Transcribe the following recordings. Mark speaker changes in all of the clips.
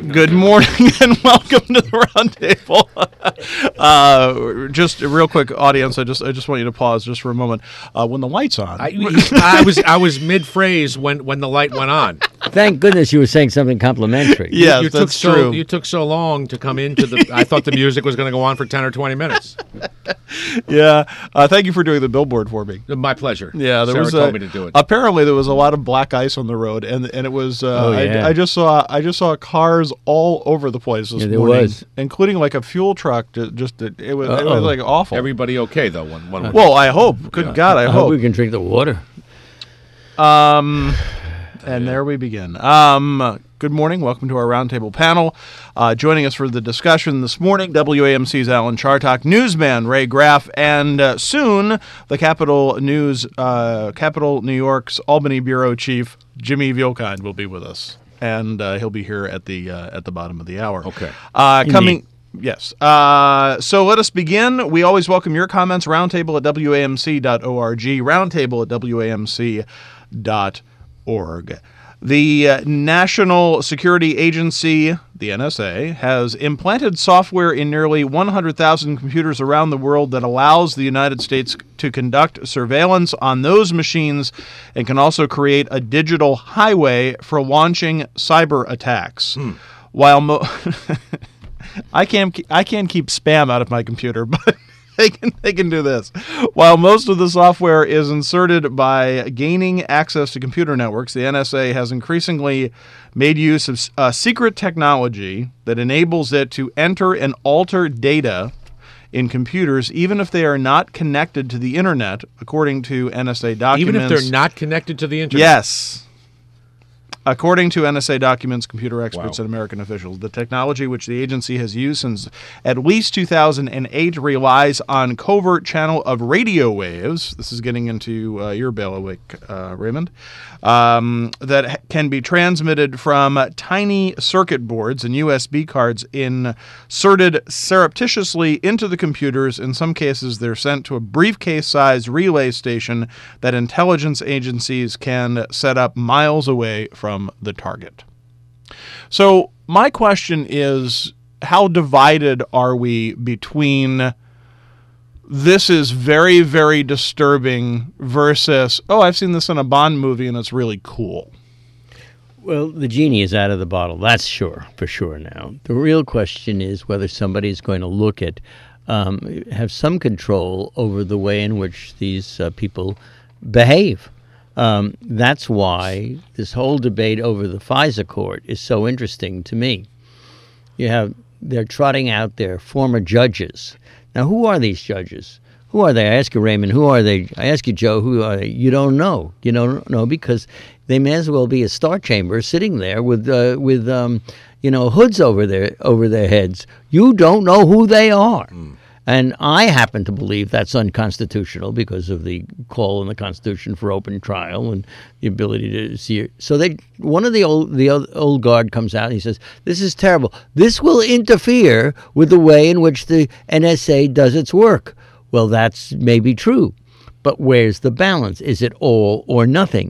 Speaker 1: Good morning and welcome to the Roundtable. Just a real quick, audience. I just want you to pause just for a moment. When the light's on,
Speaker 2: I was mid phrase when the light went on.
Speaker 3: Thank goodness you were saying something complimentary.
Speaker 1: Yes, that's true.
Speaker 2: You took so long to come into the. I thought the music was going to go on for 10 or 20 minutes.
Speaker 1: Yeah. Thank you for doing the billboard for me.
Speaker 2: My pleasure.
Speaker 1: Yeah,
Speaker 2: Sarah told me to do it.
Speaker 1: Apparently, there was a lot of black ice on the road, and it was. I just saw cars all over the place this morning, including like a fuel truck. It was like awful.
Speaker 2: Everybody okay though? One
Speaker 1: well, I hope. Good God, I hope
Speaker 3: we can drink the water.
Speaker 1: And there we begin. Good morning. Welcome to our roundtable panel. Joining us for the discussion this morning, WAMC's Alan Chartock, newsman Ray Graff, and soon the Capital New York's Albany bureau chief Jimmy Vielkind will be with us, and he'll be here at the bottom of the hour.
Speaker 2: Okay.
Speaker 1: Coming. Yes. So let us begin. We always welcome your comments. Roundtable at WAMC.org. Roundtable at WAMC.org. The National Security Agency, the NSA, has implanted software in nearly 100,000 computers around the world that allows the United States to conduct surveillance on those machines and can also create a digital highway for launching cyber attacks. While I can't keep spam out of my computer, but they can do this. While most of the software is inserted by gaining access to computer networks, the NSA has increasingly made use of secret technology that enables it to enter and alter data in computers, even if they are not connected to the internet, according to NSA documents.
Speaker 2: Even if they're not connected to the internet?
Speaker 1: Yes. According to NSA documents, computer experts, and American officials, the technology which the agency has used since at least 2008 relies on covert channel of radio waves. This is getting into your bailiwick, Raymond. That can be transmitted from tiny circuit boards and USB cards inserted surreptitiously into the computers. In some cases, they're sent to a briefcase-sized relay station that intelligence agencies can set up miles away from the target. So my question is, how divided are we between this is very, very disturbing versus, oh, I've seen this in a Bond movie and it's really cool?
Speaker 3: Well, the genie is out of the bottle. That's for sure now. The real question is whether somebody is going to look at, have some control over the way in which these people behave. That's why this whole debate over the FISA court is so interesting to me. They're trotting out their former judges. Now, who are these judges? Who are they? I ask you, Raymond, who are they? I ask you, Joe, who are they? You don't know. You don't know because they may as well be a star chamber sitting there with hoods over their heads. You don't know who they are. And I happen to believe that's unconstitutional because of the call in the Constitution for open trial and the ability to see it. So one of the old guard comes out and he says, "This is terrible. This will interfere with the way in which the NSA does its work." Well, that's maybe true, but where's the balance? Is it all or nothing?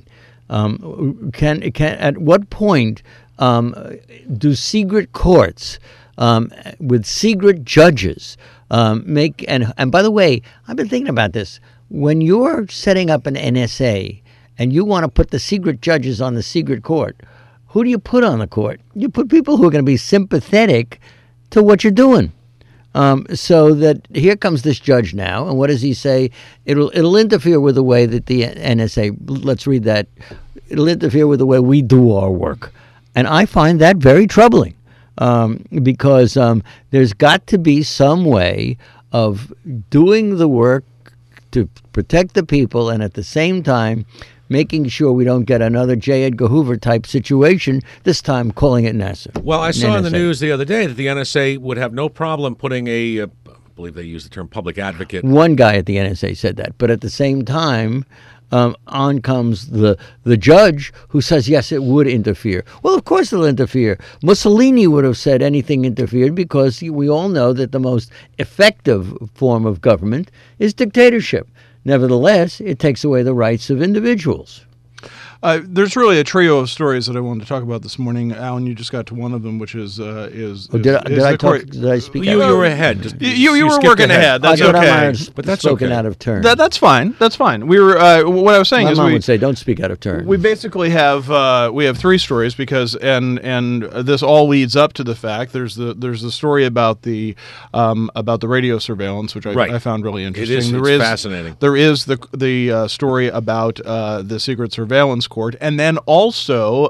Speaker 3: At what point do secret courts with secret judges make, and by the way, I've been thinking about this. When you're setting up an NSA and you want to put the secret judges on the secret court, who do you put on the court? You put people who are going to be sympathetic to what you're doing. So that here comes this judge now, and what does he say? It'll interfere with the way that the NSA, let's read that, it'll interfere with the way we do our work. And I find that very troubling. Because there's got to be some way of doing the work to protect the people and at the same time making sure we don't get another J. Edgar Hoover type situation, this time calling it NASA.
Speaker 2: Well, I saw in the news the other day that the NSA would have no problem putting I believe they use the term public advocate.
Speaker 3: One guy at the NSA said that, but at the same time, on comes the judge who says, yes, it would interfere. Well, of course it'll interfere. Mussolini would have said anything interfered because we all know that the most effective form of government is dictatorship. Nevertheless, it takes away the rights of individuals.
Speaker 1: There's really a trio of stories that I wanted to talk about this morning. Alan, you just got to one of them, which is
Speaker 3: Did I speak?
Speaker 2: You were ahead.
Speaker 1: You were working ahead. That's okay.
Speaker 3: But that's spoken out of turn.
Speaker 1: That's fine. That's fine. We were. What I was saying
Speaker 3: My
Speaker 1: is
Speaker 3: mom would say, "Don't speak out of turn."
Speaker 1: We basically have three stories because and this all leads up to the fact there's the story about the radio surveillance, which I found really interesting.
Speaker 2: It's fascinating.
Speaker 1: There is the story about the secret surveillance court, and then also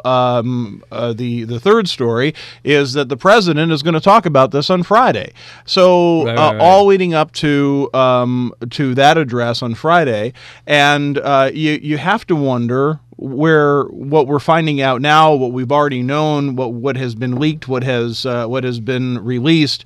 Speaker 1: the third story is that the president is going to talk about this on Friday. So
Speaker 3: Right.
Speaker 1: all leading up to that address on Friday, and you have to wonder what we're finding out now, what we've already known, what has been leaked, what has been released.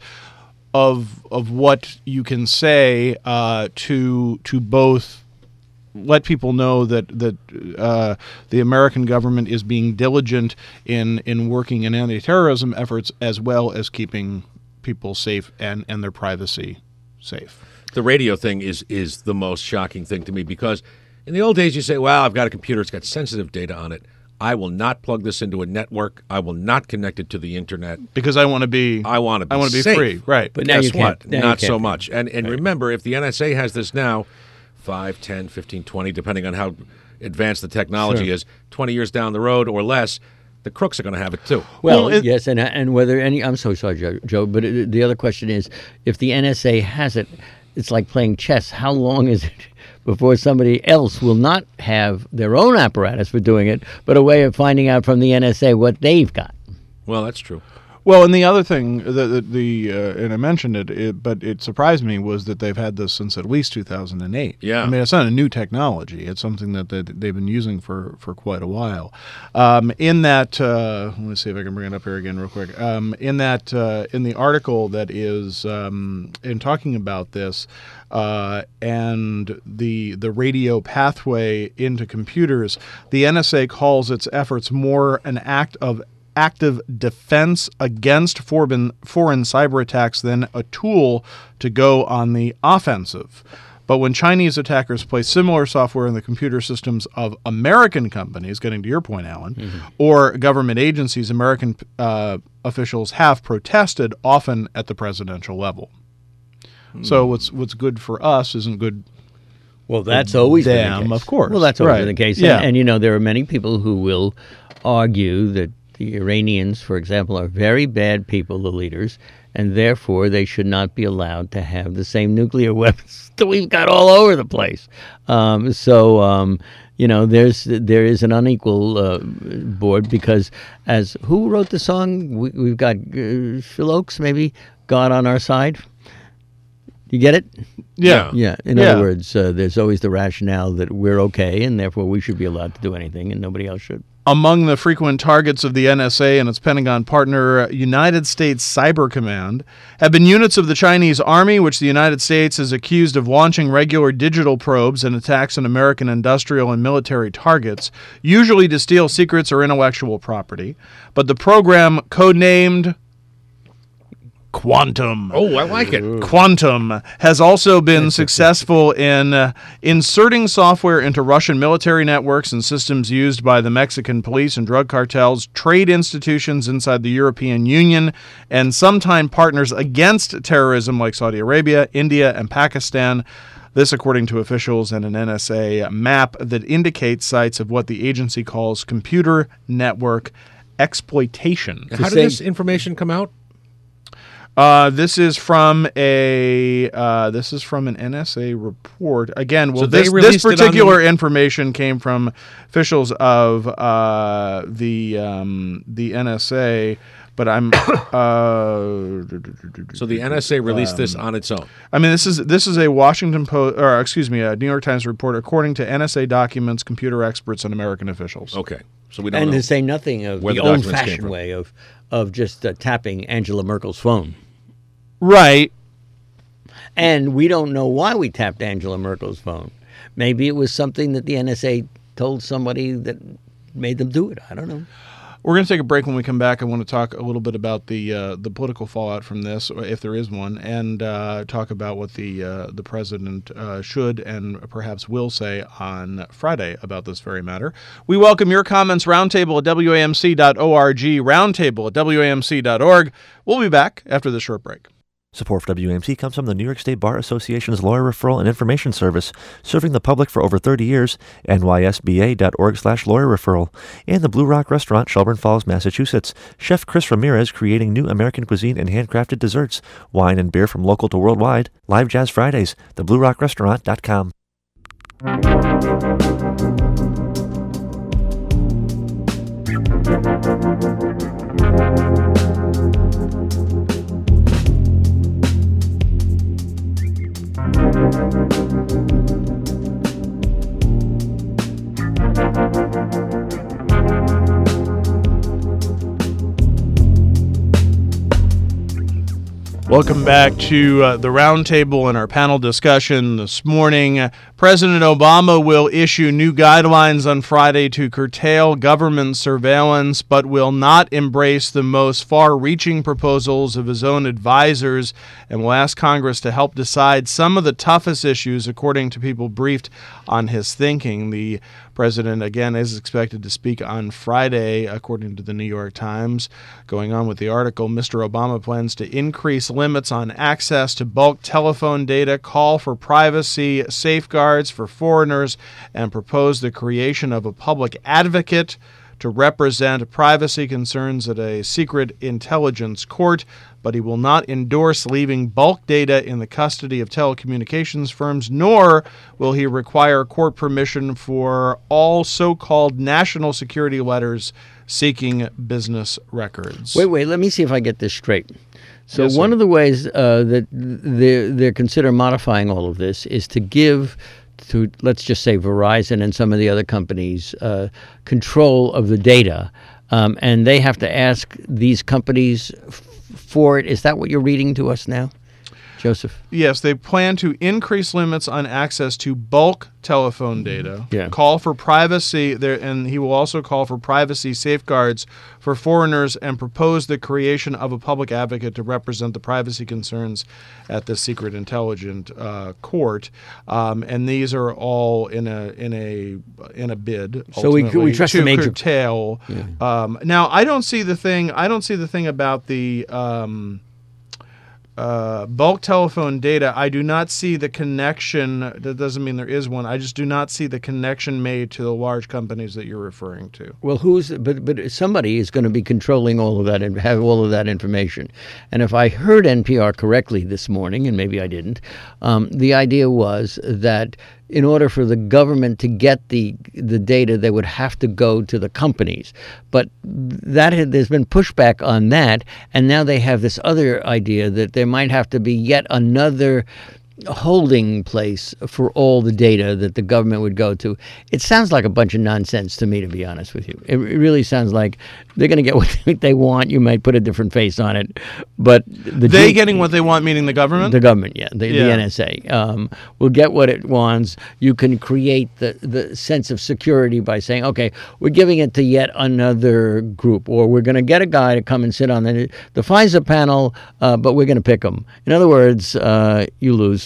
Speaker 1: Of what you can say to both let people know that the American government is being diligent in working in anti-terrorism efforts as well as keeping people safe and their privacy safe.
Speaker 2: The radio thing is the most shocking thing to me because in the old days you say, well, I've got a computer, it's got sensitive data on it. I will not plug this into a network. I will not connect it to the internet
Speaker 1: because I want to be
Speaker 2: safe.
Speaker 1: Free, right?
Speaker 2: But guess what? Not so much. And remember, if the NSA has this now, 5, 10, 15, 20, depending on how advanced the technology is, 20 years down the road or less, the crooks are going to have it too.
Speaker 3: Well, yes, and whether any, I'm so sorry, Joe, but the other question is, if the NSA has it, it's like playing chess. How long is it before somebody else will not have their own apparatus for doing it, but a way of finding out from the NSA what they've got?
Speaker 2: Well, that's true.
Speaker 1: Well, and the other thing, and I mentioned it, but it surprised me, was that they've had this since at least 2008.
Speaker 2: Yeah.
Speaker 1: I mean, it's not a new technology. It's something that they've been using for quite a while. In that, let me see if I can bring it up here again real quick. In the article that is in talking about this, and the radio pathway into computers, the NSA calls its efforts more an act of active defense against foreign cyber attacks than a tool to go on the offensive. But when Chinese attackers place similar software in the computer systems of American companies, getting to your point, Alan, or government agencies, American officials have protested, often at the presidential level. So what's good for us isn't good.
Speaker 3: Well, that's always been the case.
Speaker 1: Of course.
Speaker 3: Well, that's always been the case.
Speaker 1: Yeah.
Speaker 3: And there are many people who will argue that the Iranians, for example, are very bad people, the leaders, and therefore they should not be allowed to have the same nuclear weapons that we've got all over the place. There is an unequal board because, as who wrote the song? We've got Phil Oakes, maybe, God on our side. You get it?
Speaker 1: Yeah.
Speaker 3: Yeah. In other words, there's always the rationale that we're okay, and therefore we should be allowed to do anything, and nobody else should.
Speaker 1: Among the frequent targets of the NSA and its Pentagon partner, United States Cyber Command, have been units of the Chinese Army, which the United States is accused of launching regular digital probes and attacks on American industrial and military targets, usually to steal secrets or intellectual property. But the program, codenamed Quantum.
Speaker 2: Oh, I like it.
Speaker 1: Quantum has also been successful in inserting software into Russian military networks and systems used by the Mexican police and drug cartels, trade institutions inside the European Union, and sometime partners against terrorism like Saudi Arabia, India, and Pakistan. This, according to officials and an NSA map that indicates sites of what the agency calls computer network exploitation.
Speaker 2: How did this information come out?
Speaker 1: This is from an NSA report. Again, well,
Speaker 2: So
Speaker 1: this particular information came from officials of the NSA. But I'm
Speaker 2: so the NSA released this on its own.
Speaker 1: I mean, this is a Washington Post, or excuse me, a New York Times report, according to NSA documents, computer experts, and American officials.
Speaker 2: Okay, so we don't know.
Speaker 3: And to say nothing of
Speaker 2: where
Speaker 3: the
Speaker 2: the documents came
Speaker 3: old-fashioned
Speaker 2: from.
Speaker 3: way of just tapping Angela Merkel's phone.
Speaker 1: Right.
Speaker 3: And we don't know why we tapped Angela Merkel's phone. Maybe it was something that the NSA told somebody that made them do it. I don't know.
Speaker 1: We're going to take a break. When we come back, I want to talk a little bit about the political fallout from this, if there is one, and talk about what the president should and perhaps will say on Friday about this very matter. We welcome your comments. Roundtable at WAMC.org, roundtable at WAMC.org. We'll be back after this short break.
Speaker 4: Support for WAMC comes from the New York State Bar Association's Lawyer Referral and Information Service, serving the public for over 30 years, nysba.org/lawyer referral, and the Blue Rock Restaurant, Shelburne Falls, Massachusetts. Chef Chris Ramirez creating new American cuisine and handcrafted desserts, wine and beer from local to worldwide. Live Jazz Fridays, thebluerockrestaurant.com.
Speaker 1: Welcome back to the Roundtable and our panel discussion this morning. President Obama will issue new guidelines on Friday to curtail government surveillance, but will not embrace the most far-reaching proposals of his own advisors, and will ask Congress to help decide some of the toughest issues, according to people briefed on his thinking. The president, again, is expected to speak on Friday, according to the New York Times. Going on with the article, Mr. Obama plans to increase limits on access to bulk telephone data, call for privacy safeguards for foreigners, and propose the creation of a public advocate to represent privacy concerns at a secret intelligence court, but he will not endorse leaving bulk data in the custody of telecommunications firms, nor will he require court permission for all so-called national security letters seeking business records.
Speaker 3: Wait, let me see if I get this straight. So
Speaker 1: Yes,
Speaker 3: one
Speaker 1: sir.
Speaker 3: of the ways that they're consider modifying all of this is to give to, let's just say, Verizon and some of the other companies control of the data, and they have to ask these companies for it. Is that what you're reading to us now, Joseph?
Speaker 1: Yes, they plan to increase limits on access to bulk telephone data,
Speaker 3: Yeah.
Speaker 1: call for privacy there, and he will also call for privacy safeguards for foreigners and propose the creation of a public advocate to represent the privacy concerns at the secret intelligence court. And these are all in a bid.
Speaker 3: So we
Speaker 1: ultimately
Speaker 3: trust
Speaker 1: to
Speaker 3: the major
Speaker 1: curtail. Now, I don't see the thing about the bulk telephone data. I do not see the connection. That doesn't mean there is one. I just do not see the connection made to the large companies that you're referring to.
Speaker 3: Well, but somebody is going to be controlling all of that and have all of that information. And if I heard NPR correctly this morning, and maybe I didn't, the idea was that in order for the government to get the data, they would have to go to the companies. But there's been pushback on that, and now they have this other idea that there might have to be yet another holding place for all the data that the government would go to. It sounds like a bunch of nonsense to me, to be honest with you. It really sounds like they're going to get what they want. You might put a different face on it, but
Speaker 1: Getting what they want, meaning the government?
Speaker 3: The government, the NSA will get what it wants. You can create the sense of security by saying, okay, we're giving it to yet another group, or we're going to get a guy to come and sit on the FISA panel, but we're going to pick him. In other words, you lose.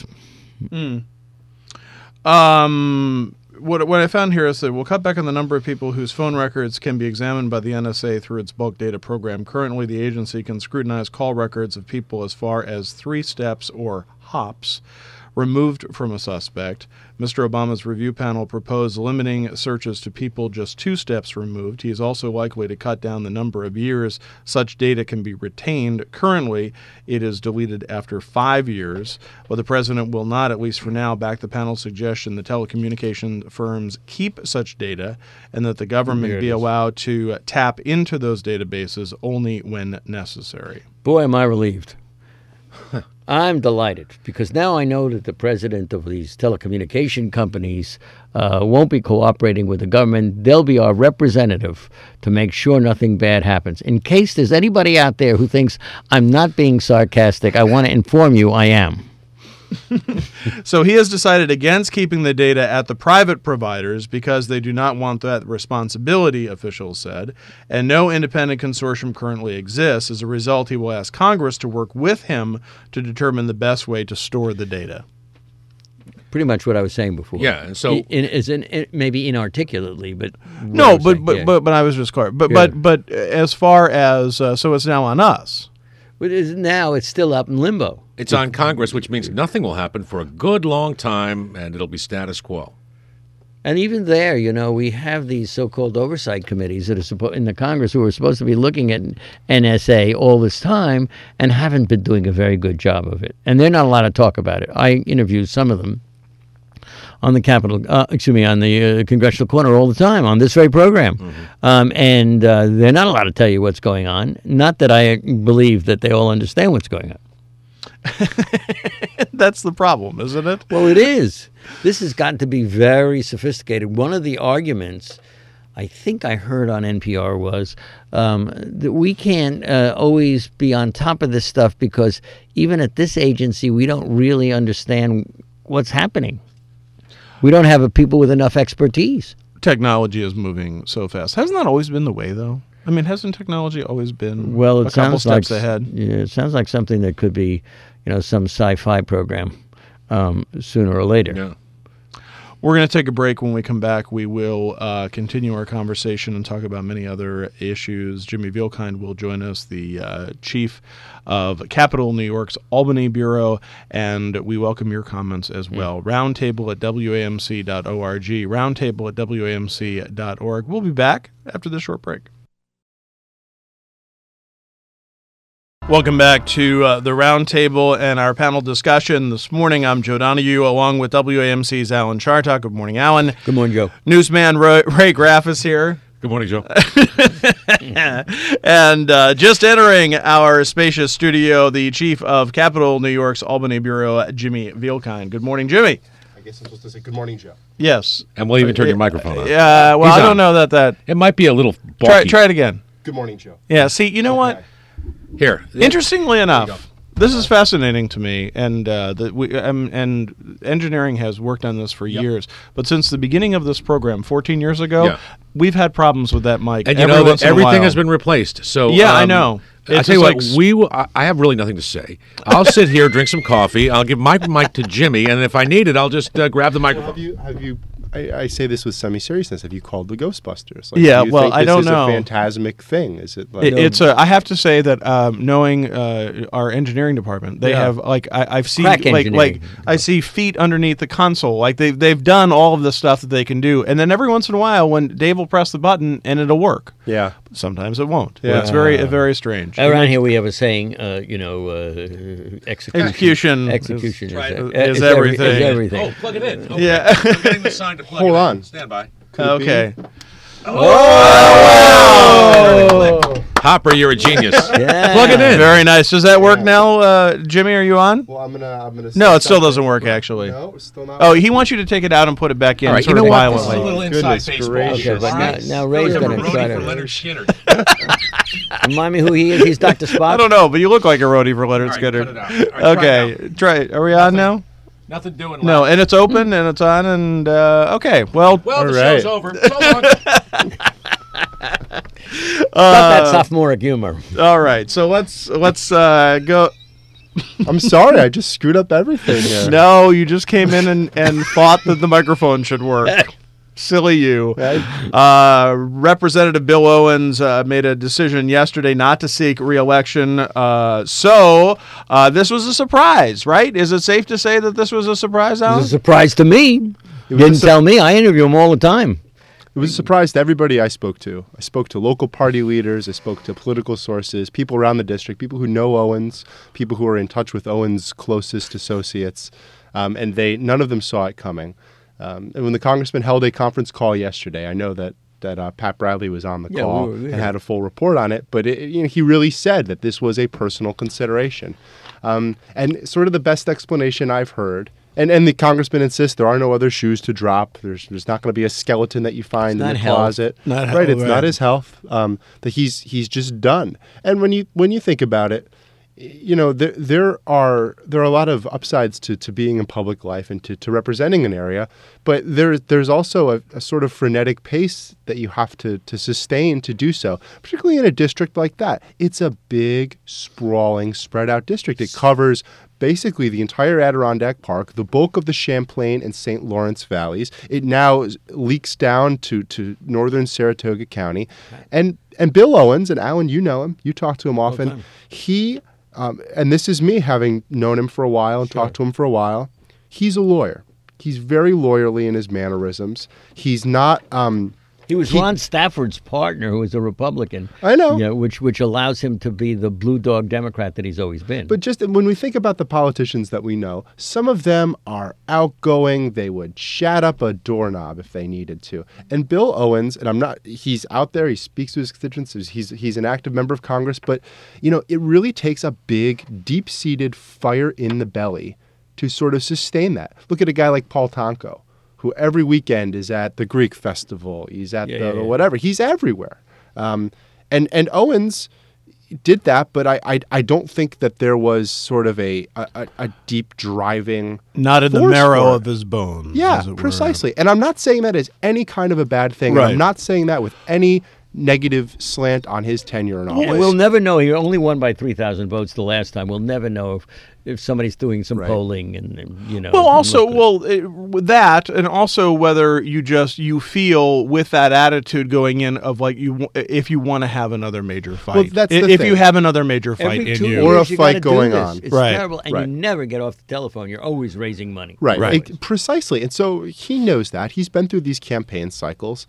Speaker 1: What I found here is that we'll cut back on the number of people whose phone records can be examined by the NSA through its bulk data program. Currently, the agency can scrutinize call records of people as far as 3 steps or hops removed from a suspect. Mr. Obama's review panel proposed limiting searches to people just 2 steps removed. He is also likely to cut down the number of years such data can be retained. Currently, it is deleted after 5 years, but the president will not, at least for now, back the panel's suggestion that telecommunication firms keep such data and that the government be allowed to tap into those databases only when necessary.
Speaker 3: Boy, am I relieved. I'm delighted because now I know that the president of these telecommunication companies won't be cooperating with the government. They'll be our representative to make sure nothing bad happens. In case there's anybody out there who thinks I'm not being sarcastic, I want to inform you I am.
Speaker 1: So he has decided against keeping the data at the private providers because they do not want that responsibility, officials said, and no independent consortium currently exists. As a result, he will ask Congress to work with him to determine the best way to store the data.
Speaker 3: Pretty much what I was saying before.
Speaker 2: Yeah, and so
Speaker 3: maybe inarticulately, but
Speaker 1: no, but I was just clear. But as far as so it's now on us.
Speaker 3: But now it's still up in limbo.
Speaker 2: It's on Congress, which means nothing will happen for a good long time, and it'll be status quo.
Speaker 3: And even there, we have these so-called oversight committees that are in the Congress who are supposed to be looking at NSA all this time and haven't been doing a very good job of it. And they're not allowed to talk about it. I interviewed some of them on the on the Congressional Corner all the time on this very program. Mm-hmm. And they're not allowed to tell you what's going on. Not that I believe that they all understand what's going on.
Speaker 1: That's the problem, isn't it?
Speaker 3: Well, it is. This has gotten to be very sophisticated. One of the arguments I think I heard on NPR was that we can't always be on top of this stuff because even at this agency, we don't really understand what's happening. We don't have people with enough expertise.
Speaker 1: Technology is moving so fast. Hasn't that always been the way, though? I mean, hasn't technology always been a couple steps ahead?
Speaker 3: Yeah, it sounds like something that could be, some sci-fi program sooner or later.
Speaker 1: Yeah. We're going to take a break. When we come back, we will continue our conversation and talk about many other issues. Jimmy Vielkind will join us, the chief of Capital New York's Albany Bureau, and we welcome your comments as well. Roundtable at WAMC.org, roundtable at WAMC.org. We'll be back after this short break. Welcome back to the Roundtable and our panel discussion. This morning, I'm Joe Donahue, along with WAMC's Alan Chartock. Good morning, Alan.
Speaker 3: Good morning, Joe.
Speaker 1: Newsman Ray Graff is here.
Speaker 2: Good morning, Joe.
Speaker 1: And just entering our spacious studio, the chief of Capital New York's Albany Bureau, Jimmy Vielkind. Good morning, Jimmy.
Speaker 5: I guess I'm supposed to say good morning, Joe.
Speaker 1: Yes.
Speaker 2: And we'll even turn your microphone on.
Speaker 1: Yeah, well, I don't know that...
Speaker 2: It might be a little bulky.
Speaker 1: Try it again.
Speaker 5: Good morning, Joe.
Speaker 1: Yeah, see, you know what?
Speaker 2: Here.
Speaker 1: Interestingly enough, this is fascinating to me, and and engineering has worked on this for years. But since the beginning of this program, 14 years ago, we've had problems with that mic.
Speaker 2: And everything has been replaced. So
Speaker 1: I know.
Speaker 2: I tell you what, I have really nothing to say. I'll sit here, drink some coffee. I'll give my mic to Jimmy, and if I need it, I'll just grab the microphone.
Speaker 5: Have you? I say this with semi-seriousness. Have you called the Ghostbusters?
Speaker 1: I don't know.
Speaker 5: This is a phantasmic thing. Is it?
Speaker 1: I have to say that knowing our engineering department, they have I've seen I see feet underneath the console. Like they've done all of the stuff that they can do, and then every once in a while, when Dave will press the button and it'll work.
Speaker 5: Yeah.
Speaker 1: Sometimes it won't. Yeah. It's very strange.
Speaker 3: Around here we have a saying, execution
Speaker 1: is everything.
Speaker 2: Oh, plug it in. Okay.
Speaker 1: Yeah.
Speaker 2: I'm getting the sign to plug
Speaker 5: Hold
Speaker 2: it
Speaker 5: on.
Speaker 2: in. Stand by.
Speaker 1: Okay.
Speaker 2: Oh! Hopper, you're a genius.
Speaker 3: Yeah.
Speaker 2: Plug it in.
Speaker 1: Very nice. Does that work now, Jimmy? Are you on?
Speaker 5: Well, I'm gonna.
Speaker 1: No, it still doesn't work. Actually.
Speaker 5: No, it's still not.
Speaker 1: Oh, he wants you to take it out and put it back in.
Speaker 2: All right,
Speaker 1: sort
Speaker 2: you know
Speaker 1: of
Speaker 2: what?
Speaker 1: violently.
Speaker 2: This is a little inside
Speaker 5: Goodness
Speaker 2: baseball.
Speaker 5: gracious.
Speaker 3: Okay, but
Speaker 2: Right.
Speaker 3: now Ray's
Speaker 2: Like a
Speaker 3: going to
Speaker 2: roadie
Speaker 3: try
Speaker 2: for
Speaker 3: to
Speaker 2: Leonard Skinner.
Speaker 3: remind me who he is. He's Dr. Spock.
Speaker 1: I don't know, but you look like a roadie for Leonard
Speaker 2: All right,
Speaker 1: Skinner.
Speaker 2: cut it out. All right,
Speaker 1: Okay, try it. Are we on now?
Speaker 2: Nothing doing.
Speaker 1: No,
Speaker 2: left.
Speaker 1: and it's open and it's on and okay. Well,
Speaker 2: Well, the
Speaker 5: right.
Speaker 2: show's over. So long.
Speaker 3: Got that sophomoric humor.
Speaker 1: all right. So let's go.
Speaker 5: I'm sorry. I just screwed up everything here.
Speaker 1: No, you just came in and thought that the microphone should work. Silly you. Representative Bill Owens made a decision yesterday not to seek re-election. So this was a surprise, right? Is it safe to say that this was a surprise,
Speaker 3: It
Speaker 1: Alan?
Speaker 3: was a surprise to me. Didn't tell me. I interview him all the time.
Speaker 5: It was a surprise to everybody I spoke to. I spoke to local party leaders. I spoke to political sources, people around the district, people who know Owens, people who are in touch with Owens' closest associates, and none of them saw it coming. And when the congressman held a conference call yesterday, I know that Pat Bradley was on the call and had a full report on it, but he really said that this was a personal consideration. And sort of the best explanation I've heard, and the congressman insists there are no other shoes to drop. There's not going to be a skeleton that you find in the closet.
Speaker 1: Not
Speaker 5: right,
Speaker 1: health,
Speaker 5: it's not his health. That he's just done. And when you think about it, there are a lot of upsides to being in public life and to representing an area, but there's also a sort of frenetic pace that you have to sustain to do so, particularly in a district like that. It's a big, sprawling, spread out district. It covers basically the entire Adirondack Park, the bulk of the Champlain and St. Lawrence valleys. It now leaks down to northern Saratoga County. And Bill Owens, and Alan, you know him, you talk to him often. He, and this is me having known him for a while and talked to him for a while, he's a lawyer. He's very lawyerly in his mannerisms. He's not...
Speaker 3: He was Ron Stafford's partner, who was a Republican.
Speaker 5: I know.
Speaker 3: Which allows him to be the blue dog Democrat that he's always been.
Speaker 5: But just when we think about the politicians that we know, some of them are outgoing. They would chat up a doorknob if they needed to. And Bill Owens, and he's out there, he speaks to his constituents, he's an active member of Congress, but, it really takes a big, deep-seated fire in the belly to sort of sustain that. Look at a guy like Paul Tonko, who every weekend is at the Greek festival. He's at whatever. He's everywhere. And Owens did that, but I don't think that there was sort of a deep driving
Speaker 1: not in the marrow of his bones.
Speaker 5: Yeah, precisely. And I'm not saying that as any kind of a bad thing. Right. I'm not saying that with any negative slant on his tenure in office.
Speaker 3: And we'll never know. He only won by 3,000 votes the last time. We'll never know if somebody's doing some polling and.
Speaker 1: Well, also, with that, and also whether you feel with that attitude going in of like if you want to have another major fight.
Speaker 5: Well, that's the
Speaker 1: if
Speaker 5: thing.
Speaker 1: you have another major fight
Speaker 3: Every
Speaker 1: in
Speaker 3: 2
Speaker 1: you,
Speaker 5: or a
Speaker 3: years, you
Speaker 5: fight
Speaker 3: gotta
Speaker 5: going
Speaker 3: do this.
Speaker 5: on.
Speaker 3: It's
Speaker 1: Right.
Speaker 3: terrible, and you never get off the telephone. You're always raising money.
Speaker 5: Right. Precisely. And so he knows that. He's been through these campaign cycles,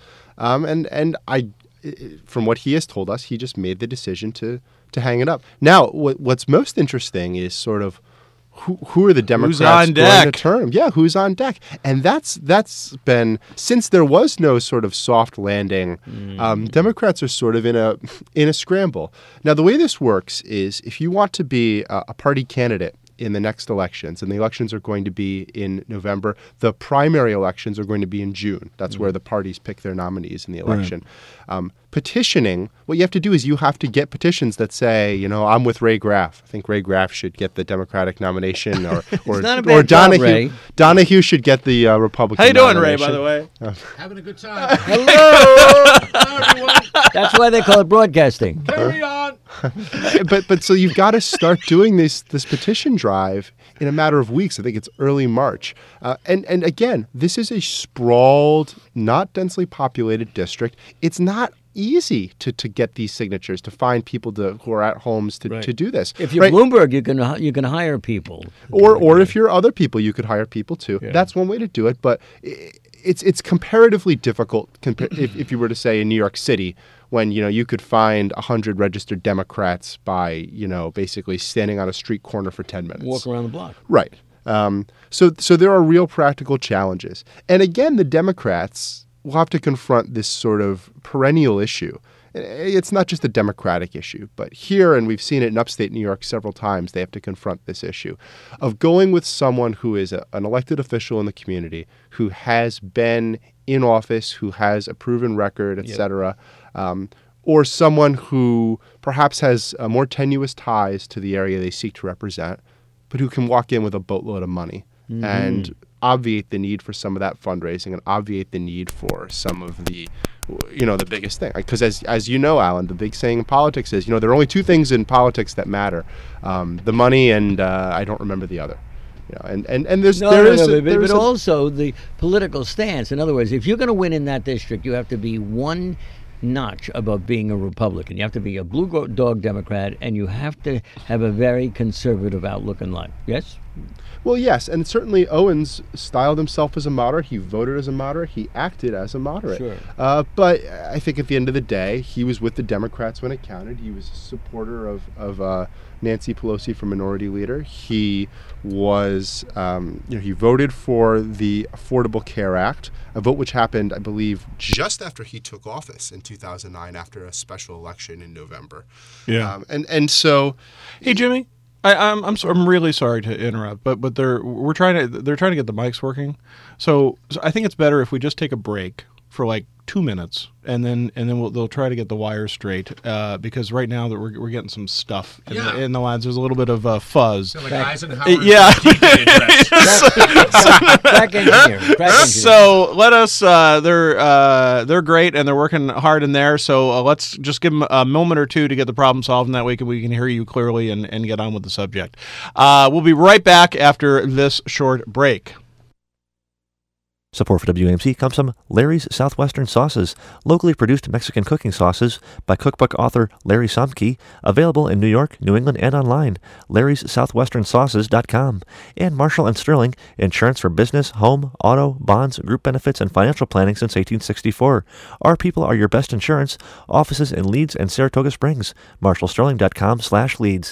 Speaker 5: and I. From what he has told us, he just made the decision to hang it up. Now, what's most interesting is sort of who are the Democrats going to term? Yeah, who's on deck? And that's been, since there was no sort of soft landing, Democrats are sort of in a scramble. Now, the way this works is if you want to be a party candidate in the next elections, and the elections are going to be in November. The primary elections are going to be in June. That's where the parties pick their nominees in the election. Right. Petitioning, what you have to do is you have to get petitions that say, I'm with Ray Graff. I think Ray Graff should get the Democratic nomination, or Donahue should get the Republican nomination.
Speaker 1: How you doing, Ray, by the way?
Speaker 2: Having a good time.
Speaker 3: Hello!
Speaker 2: Hello, everyone.
Speaker 3: That's why they call it broadcasting.
Speaker 2: Carry on.
Speaker 5: But so you've got to start doing this petition drive in a matter of weeks. I think it's early March. And again, this is a sprawled, not densely populated district. It's not easy to get these signatures, to find people who are at homes to do this.
Speaker 3: If you're Bloomberg, you can hire people.
Speaker 5: Or if you're other people, you could hire people too. Yeah. That's one way to do it. But it's comparatively difficult if you were to say in New York City, when you could find 100 registered Democrats by basically standing on a street corner for 10 minutes.
Speaker 3: Walk around the block.
Speaker 5: Right. So there are real practical challenges. And again, the Democrats will have to confront this sort of perennial issue. It's not just a Democratic issue, but here, and we've seen it in upstate New York several times, they have to confront this issue of going with someone who is an elected official in the community, who has been in office, who has a proven record, et cetera, or someone who perhaps has more tenuous ties to the area they seek to represent, but who can walk in with a boatload of money and obviate the need for some of that fundraising and obviate the need for some of the, the biggest thing. Because as you know, Alan, the big saying in politics is, there are only two things in politics that matter, the money and I don't remember the other.
Speaker 3: But also the political stance. In other words, if you're going to win in that district, you have to be one notch above being a Republican. You have to be a blue dog Democrat, and you have to have a very conservative outlook in life. Yes?
Speaker 5: Well, yes, and certainly Owens styled himself as a moderate. He voted as a moderate. He acted as a moderate.
Speaker 3: Sure.
Speaker 5: But I think at the end of the day, he was with the Democrats when it counted. He was a supporter of Nancy Pelosi for Minority Leader. He was, he voted for the Affordable Care Act, a vote which happened, I believe, just after he took office in 2009, after a special election in November.
Speaker 1: Yeah.
Speaker 5: And so,
Speaker 1: hey, Jimmy. I'm really sorry to interrupt, but they're trying to get the mics working. So I think it's better if we just take a break for like 2 minutes, and then they'll try to get the wires straight because right now that we're getting some stuff in the lines. There's a little bit of fuzz.
Speaker 2: Like Eisenhower.
Speaker 1: Yeah.
Speaker 3: Crack engineer.
Speaker 1: So let us. They're great and they're working hard in there. So let's just give them a moment or two to get the problem solved, and that way we can hear you clearly and get on with the subject. We'll be right back after this short break.
Speaker 4: Support for WAMC comes from Larry's Southwestern Sauces, locally produced Mexican cooking sauces by cookbook author Larry Somke, available in New York, New England, and online, larryssouthwesternsauces.com. And Marshall & Sterling, insurance for business, home, auto, bonds, group benefits, and financial planning since 1864. Our people are your best insurance. Offices in Leeds and Saratoga Springs. marshallsterling.com/leads.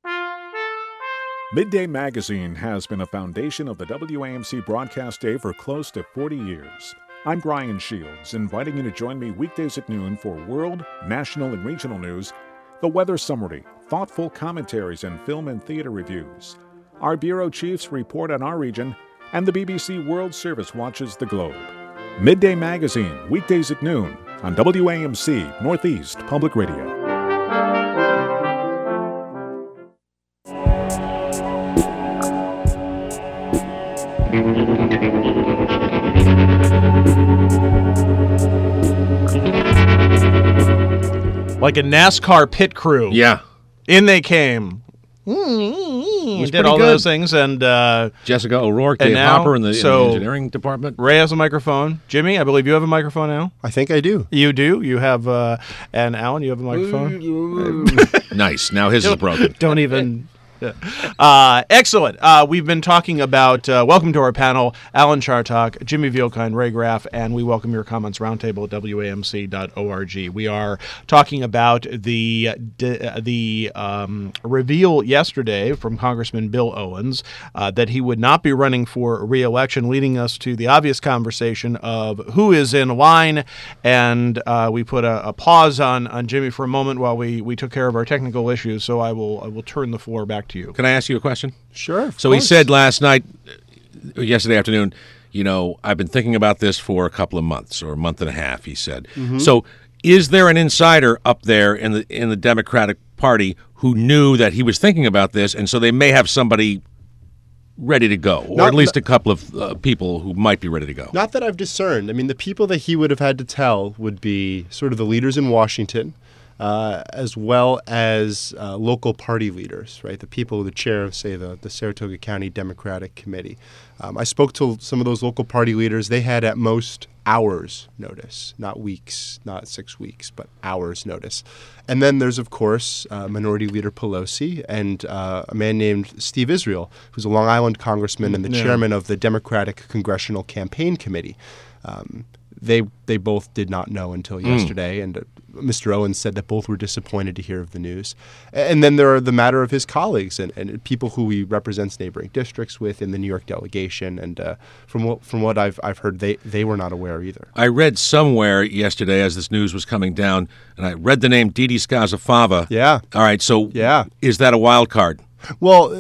Speaker 6: Midday Magazine has been a foundation of the WAMC broadcast day for close to 40 years. I'm Brian Shields, inviting you to join me weekdays at noon for world, national, and regional news, the weather summary, thoughtful commentaries, and film and theater reviews. Our bureau chiefs report on our region, and the BBC World Service watches the globe. Midday Magazine, weekdays at noon on WAMC Northeast Public Radio.
Speaker 1: Like a NASCAR pit crew.
Speaker 2: Yeah.
Speaker 1: In they came. Did all those things, and
Speaker 2: Jessica O'Rourke, Dave
Speaker 1: now,
Speaker 2: Hopper in the engineering department.
Speaker 1: Ray has a microphone. Jimmy, I believe you have a microphone now.
Speaker 5: I think I do.
Speaker 1: You do. You have, and Alan, you have a microphone.
Speaker 2: Nice. Now his is broken.
Speaker 1: Don't even. Excellent. We've been talking about, welcome to our panel, Alan Chartock, Jimmy Vielkind, Ray Graff, and we welcome your comments, roundtable at WAMC.org. We are talking about the reveal yesterday from Congressman Bill Owens that he would not be running for re-election, leading us to the obvious conversation of who is in line, and we put a pause on Jimmy for a moment while we took care of our technical issues, so I will turn the floor back to you.
Speaker 2: Can I ask you a question?
Speaker 5: Sure.
Speaker 2: So he said yesterday afternoon, I've been thinking about this for a couple of months or a month and a half, he said. Mm-hmm. So is there an insider up there in the Democratic Party who knew that he was thinking about this, and so they may have somebody ready to go, or at least a couple of people who might be ready to go?
Speaker 5: Not that I've discerned. I mean, the people that he would have had to tell would be sort of the leaders in Washington, as well as local party leaders, right? The people, the chair of, say, the Saratoga County Democratic Committee. I spoke to some of those local party leaders. They had at most hours notice, not weeks, not 6 weeks, but hours notice. And then there's, of course, Minority Leader Pelosi and a man named Steve Israel, who's a Long Island congressman and the chairman of the Democratic Congressional Campaign Committee. They both did not know until yesterday, and Mr. Owens said that both were disappointed to hear of the news. And then there are the matter of his colleagues and people who he represents neighboring districts with in the New York delegation. And from what I've heard, they were not aware either.
Speaker 2: I read somewhere yesterday as this news was coming down, and I read the name Didi Scazafava.
Speaker 5: Yeah.
Speaker 2: All right. So is that a wild card?
Speaker 5: Well,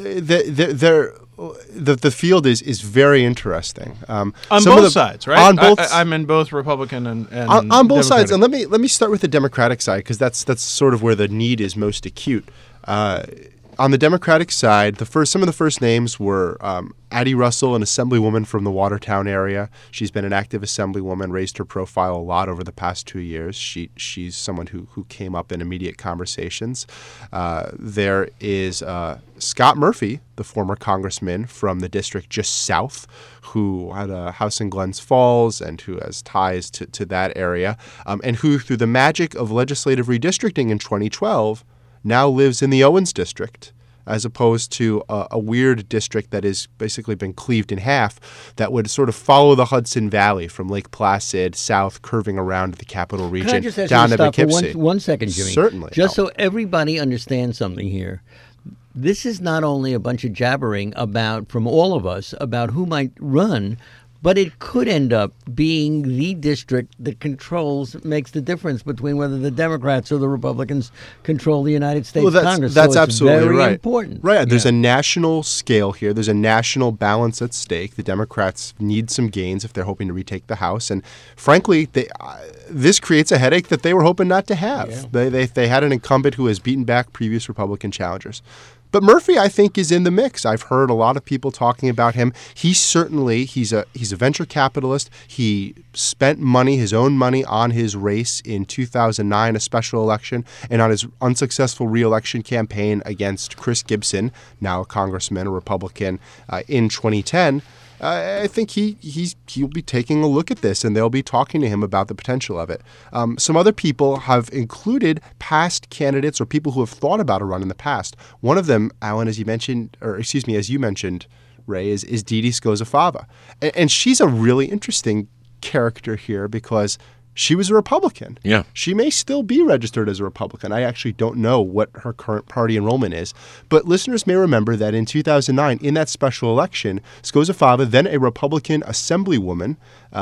Speaker 5: the field is very interesting.
Speaker 1: On both sides, right?
Speaker 5: On both,
Speaker 1: I'm in both Republican and
Speaker 5: on both
Speaker 1: Democratic.
Speaker 5: sides. And let me start with the Democratic side, because that's sort of where the need is most acute. On the Democratic side, some of the first names were Addie Russell, an assemblywoman from the Watertown area. She's been an active assemblywoman, raised her profile a lot over the past 2 years. She's someone who came up in immediate conversations. There is Scott Murphy, the former congressman from the district just south, who had a house in Glens Falls and who has ties to that area, and who, through the magic of legislative redistricting in 2012, now lives in the Owens district, as opposed to a weird district that has basically been cleaved in half that would sort of follow the Hudson Valley from Lake Placid south, curving around the Capital Region,
Speaker 3: Can I just ask
Speaker 5: down
Speaker 3: you
Speaker 5: to
Speaker 3: to stop
Speaker 5: Poughkeepsie.
Speaker 3: for one second, Jimmy?
Speaker 5: Certainly.
Speaker 3: Just so everybody understands something here. This is not only a bunch of jabbering from all of us about who might run. but it could end up being the district that makes the difference between whether the Democrats or the Republicans control the United States Congress.
Speaker 5: That's
Speaker 3: so it's
Speaker 5: absolutely
Speaker 3: very
Speaker 5: right.
Speaker 3: important.
Speaker 5: Right. There's a national scale here. There's a national balance at stake. The Democrats need some gains if they're hoping to retake the House. And frankly, this creates a headache that they were hoping not to have. Yeah. They had an incumbent who has beaten back previous Republican challengers. But Murphy, I think, is in the mix. I've heard a lot of people talking about him. He's a venture capitalist. He spent his own money on his race in 2009, a special election, and on his unsuccessful re-election campaign against Chris Gibson, now a congressman, a Republican, in 2010. I think he'll be taking a look at this, and they'll be talking to him about the potential of it. Some other people have included past candidates or people who have thought about a run in the past. One of them, Alan, as you mentioned, Ray, is Dede Scozzafava. And she's a really interesting character here because she was a Republican.
Speaker 2: Yeah.
Speaker 5: She may still be registered as a Republican. I actually don't know what her current party enrollment is. But listeners may remember that in 2009, in that special election, Scozzafava, then a Republican assemblywoman,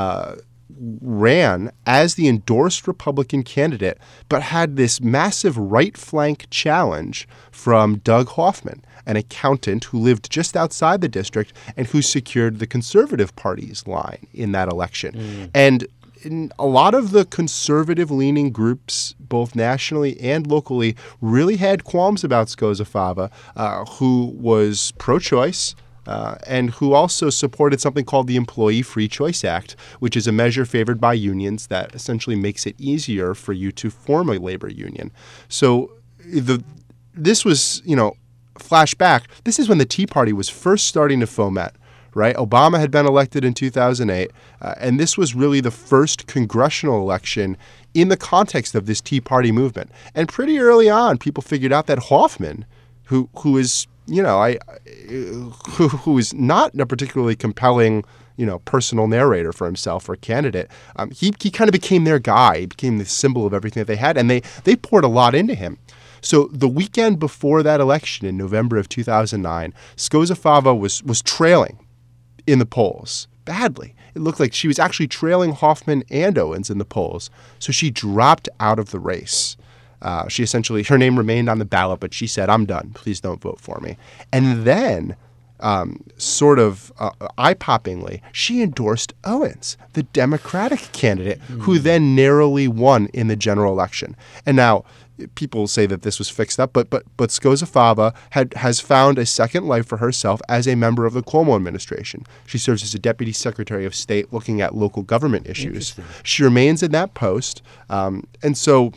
Speaker 5: ran as the endorsed Republican candidate, but had this massive right flank challenge from Doug Hoffman, an accountant who lived just outside the district and who secured the Conservative Party's line in that election. And a lot of the conservative-leaning groups, both nationally and locally, really had qualms about Scozzafava, who was pro-choice and who also supported something called the Employee Free Choice Act, which is a measure favored by unions that essentially makes it easier for you to form a labor union. So this was, flashback. This is when the Tea Party was first starting to foment. Right? Obama had been elected in 2008, and this was really the first congressional election in the context of this Tea Party movement. And pretty early on, people figured out that Hoffman, who is not a particularly compelling, personal narrator for himself or candidate, he kind of became their guy. He became the symbol of everything that they had, and they poured a lot into him. So the weekend before that election in November of 2009, Scozzafava was trailing in the polls badly. It looked like she was actually trailing Hoffman and Owens in the polls. So she dropped out of the race. Her name remained on the ballot, but she said, "I'm done. Please don't vote for me." And then, eye-poppingly, she endorsed Owens, the Democratic candidate, who then narrowly won in the general election. And now, people say that this was fixed up, but Scozzafava has found a second life for herself as a member of the Cuomo administration. She serves as a deputy secretary of state looking at local government issues. She remains in that post, and so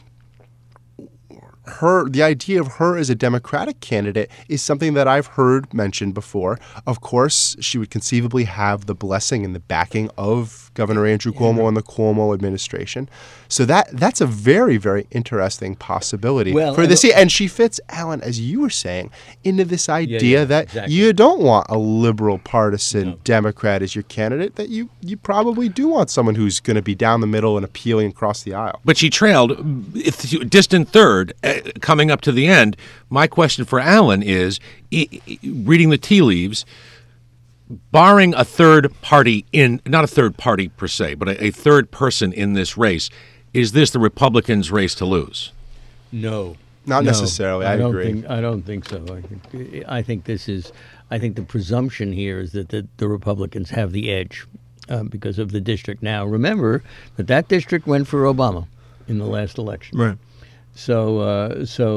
Speaker 5: the idea of her as a Democratic candidate is something that I've heard mentioned before. Of course, she would conceivably have the blessing and the backing of Governor Andrew Cuomo and the Cuomo administration. So that's a very, very interesting possibility for this year. And she fits, Alan, as you were saying, into this idea that you don't want a liberal partisan Democrat as your candidate, that you probably do want someone who's going to be down the middle and appealing across the aisle.
Speaker 2: But she trailed distant third coming up to the end. My question for Alan is, reading the tea leaves, barring a third party not a third party per se, but a third person in this race, is this the Republicans' race to lose?
Speaker 3: No.
Speaker 5: Not necessarily. I agree.
Speaker 3: I don't think so. I think the presumption here is that the Republicans have the edge because of the district. Now, remember that district went for Obama in the last election.
Speaker 1: Right.
Speaker 3: So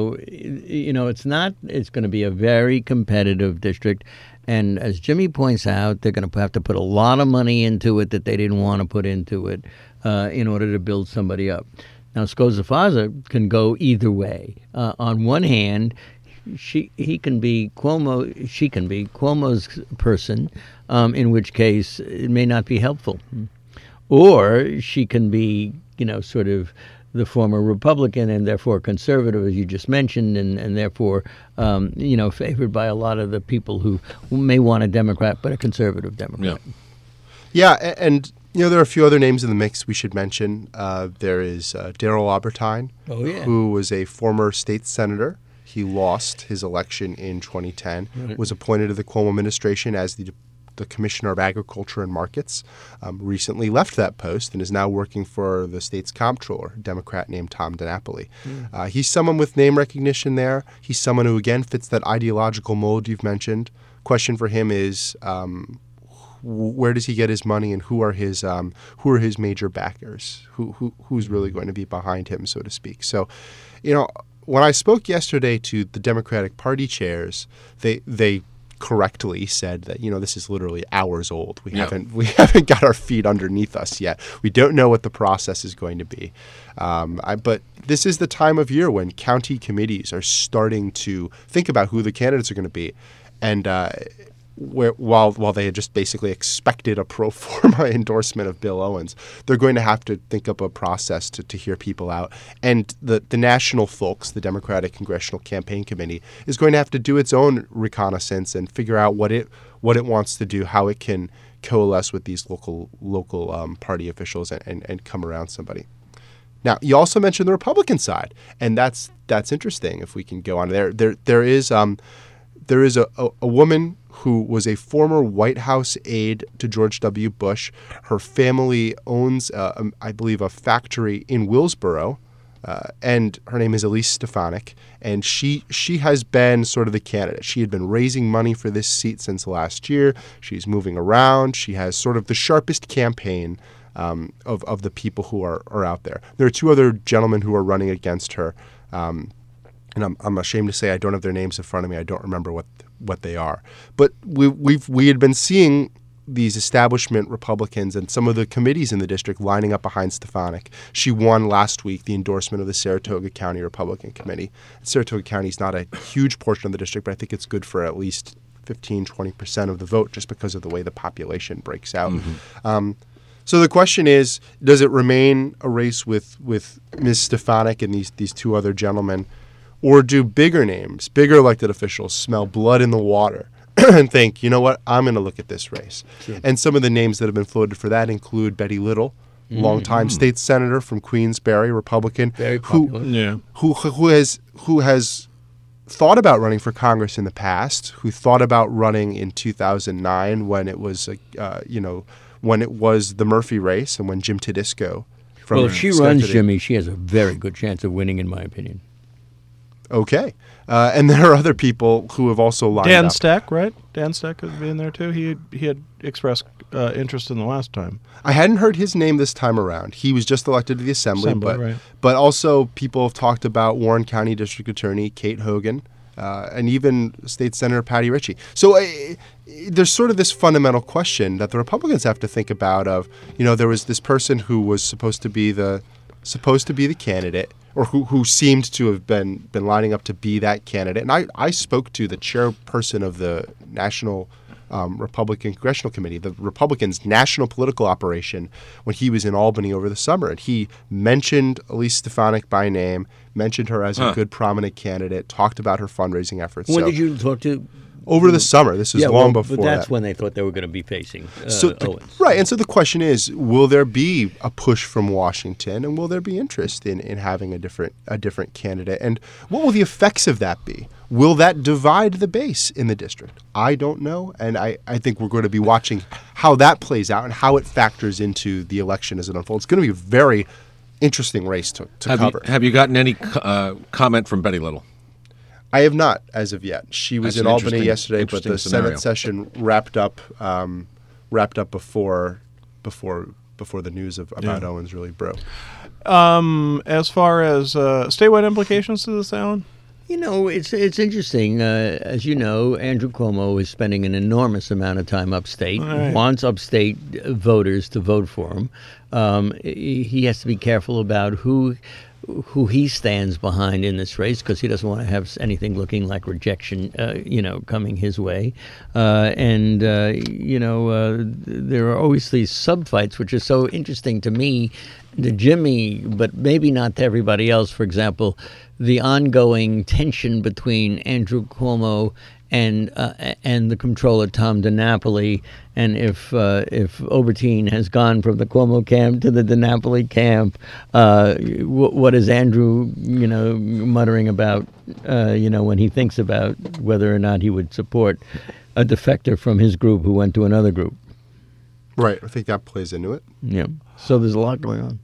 Speaker 3: it's going to be a very competitive district. And as Jimmy points out, they're going to have to put a lot of money into it that they didn't want to put into it in order to build somebody up. Now, Scozzafava can go either way. On one hand, she can be Cuomo's person, in which case it may not be helpful. Or she can be, sort of the former Republican and therefore conservative, as you just mentioned, and therefore, favored by a lot of the people who may want a Democrat but a conservative Democrat.
Speaker 5: Yeah, and there are a few other names in the mix we should mention. There is Darrell Albertine, who was a former state senator. He lost his election in 2010, was appointed to the Cuomo administration as the the Commissioner of Agriculture and Markets, recently left that post and is now working for the state's comptroller, a Democrat named Tom DiNapoli. He's someone with name recognition there. He's someone who, again, fits that ideological mold you've mentioned. Question for him is, where does he get his money, and who are his major backers? Who's really going to be behind him, so to speak? So, when I spoke yesterday to the Democratic Party chairs, they correctly said that this is literally hours old. We haven't got our feet underneath us yet. We don't know what the process is going to be. But this is the time of year when county committees are starting to think about who the candidates are going to be, and while they had just basically expected a pro forma endorsement of Bill Owens, they're going to have to think up a process to hear people out. And the national folks, the Democratic Congressional Campaign Committee, is going to have to do its own reconnaissance and figure out what it wants to do, how it can coalesce with these local party officials and come around somebody. Now, you also mentioned the Republican side, and that's interesting. If we can go on there is a woman who was a former White House aide to George W. Bush. Her family owns, I believe, a factory in Willsboro, and her name is Elise Stefanik, and she has been sort of the candidate. She had been raising money for this seat since last year. She's moving around. She has sort of the sharpest campaign of the people who are out there. There are two other gentlemen who are running against her, and I'm ashamed to say I don't have their names in front of me. I don't remember what they are. But we had been seeing these establishment Republicans and some of the committees in the district lining up behind Stefanik. She won last week the endorsement of the Saratoga County Republican Committee. Saratoga County is not a huge portion of the district, but I think it's good for at least 15-20% of the vote just because of the way the population breaks out. Mm-hmm. So the question is, does it remain a race with Ms. Stefanik and these two other gentlemen, or do bigger names, bigger elected officials smell blood in the water and think, you know what, I'm going to look at this race? Sure. And some of the names that have been floated for that include Betty Little, longtime state senator from Queensbury, Republican,
Speaker 3: very popular.
Speaker 5: who has thought about running for Congress in the past, who thought about running in 2009 when it was when it was the Murphy race and when Jim Tedisco
Speaker 3: if she runs, Jimmy, she has a very good chance of winning, in my opinion.
Speaker 5: Okay. And there are other people who have also lined up.
Speaker 1: Dan Steck, right? Dan Steck has been there too. He had expressed interest in the last time.
Speaker 5: I hadn't heard his name this time around. He was just elected to the Assembly, but also people have talked about Warren County District Attorney Kate Hogan, and even State Senator Patty Ritchie. So there's sort of this fundamental question that the Republicans have to think about of, there was this person who was supposed to be the candidate, or who seemed to have been lining up to be that candidate. And I spoke to the chairperson of the National Republican Congressional Committee, the Republicans' national political operation, when he was in Albany over the summer. And he mentioned Elise Stefanik by name, mentioned her as a good, prominent candidate, talked about her fundraising efforts.
Speaker 3: When did you talk to?
Speaker 5: Over the summer. This was long before
Speaker 3: that. But that's
Speaker 5: that.
Speaker 3: when they thought they were going to be facing Owens.
Speaker 5: Right. And so the question is, will there be a push from Washington, and will there be interest in having a different candidate? And what will the effects of that be? Will that divide the base in the district? I don't know. And I think we're going to be watching how that plays out and how it factors into the election as it unfolds. It's going to be a very interesting race to cover.
Speaker 2: Have you gotten any comment from Betty Little?
Speaker 5: I have not as of yet. She was in Albany yesterday, but the
Speaker 2: scenario.
Speaker 5: Senate session wrapped up before the news about Owens really broke.
Speaker 1: As far as statewide implications to this, Alan?
Speaker 3: It's interesting. As you know, Andrew Cuomo is spending an enormous amount of time upstate, wants upstate voters to vote for him. He has to be careful about who he stands behind in this race, because he doesn't want to have anything looking like rejection, coming his way. There are always these sub-fights, which are so interesting to me, to Jimmy, but maybe not to everybody else. For example, the ongoing tension between Andrew Cuomo and the comptroller Tom DiNapoli, and if Obertine has gone from the Cuomo camp to the DiNapoli camp, what is Andrew muttering about when he thinks about whether or not he would support a defector from his group who went to another group?
Speaker 5: Right. I think that plays into it.
Speaker 3: Yeah. So there's a lot going on.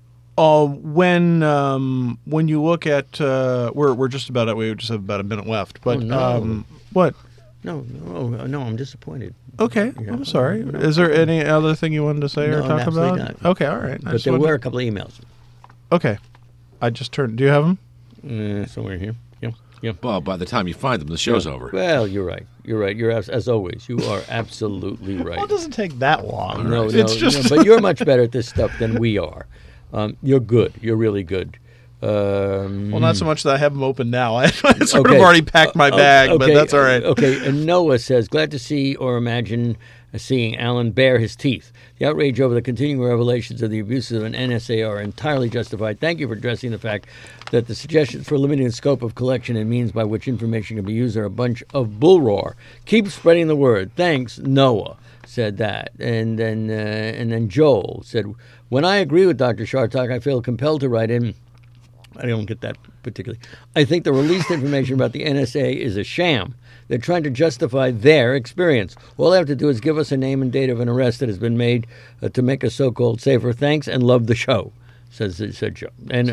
Speaker 1: When you look at we're just about it. We just have about a minute left. But what?
Speaker 3: No, I'm disappointed.
Speaker 1: Okay,
Speaker 3: Yeah.
Speaker 1: I'm sorry. Is there any other thing you wanted to say or talk about?
Speaker 3: Not.
Speaker 1: Okay, all right.
Speaker 3: But there were a couple of emails.
Speaker 1: Okay, I just turned. Do you have them?
Speaker 3: Somewhere here. Yeah.
Speaker 2: Well, by the time you find them, the show's over.
Speaker 3: Well, you're right. You're as always. You are absolutely right.
Speaker 1: Well, it doesn't take that long.
Speaker 3: No,
Speaker 1: it's just.
Speaker 3: But you're much better at this stuff than we are. You're good. You're really good.
Speaker 1: Well, not so much that I have them open now. I sort of already packed my bag, but that's all right.
Speaker 3: Okay, and Noah says, glad to see or imagine seeing Alan bare his teeth. The outrage over the continuing revelations of the abuses of an NSA are entirely justified. Thank you for addressing the fact that the suggestions for limiting the scope of collection and means by which information can be used are a bunch of bull roar. Keep spreading the word. Thanks, Noah said that. And then Joel said, when I agree with Dr. Chartok, I feel compelled to write in. I don't get that particularly. I think the released information about the NSA is a sham. They're trying to justify their experience. All they have to do is give us a name and date of an arrest that has been made to make us so-called safer. Thanks and love the show, said Joe.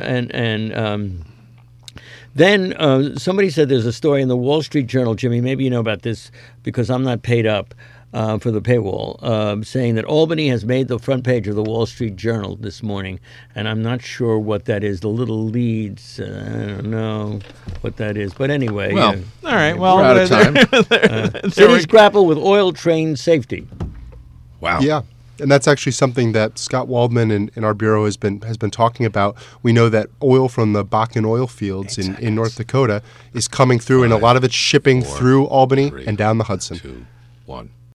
Speaker 3: Then somebody said there's a story in the Wall Street Journal, Jimmy, maybe you know about this because I'm not paid up for the paywall, saying that Albany has made the front page of the Wall Street Journal this morning, and I'm not sure what that is. The little leads, I don't know what that is. But anyway.
Speaker 2: Well,
Speaker 1: all right. Well,
Speaker 2: we're out of time.
Speaker 3: Cities grapple with oil train safety.
Speaker 2: Wow.
Speaker 5: Yeah. And that's actually something that Scott Waldman in our bureau has been talking about. We know that oil from the Bakken oil fields in North Dakota is coming through, and a lot of it's shipping through Albany and down the Hudson.
Speaker 2: 2, 1.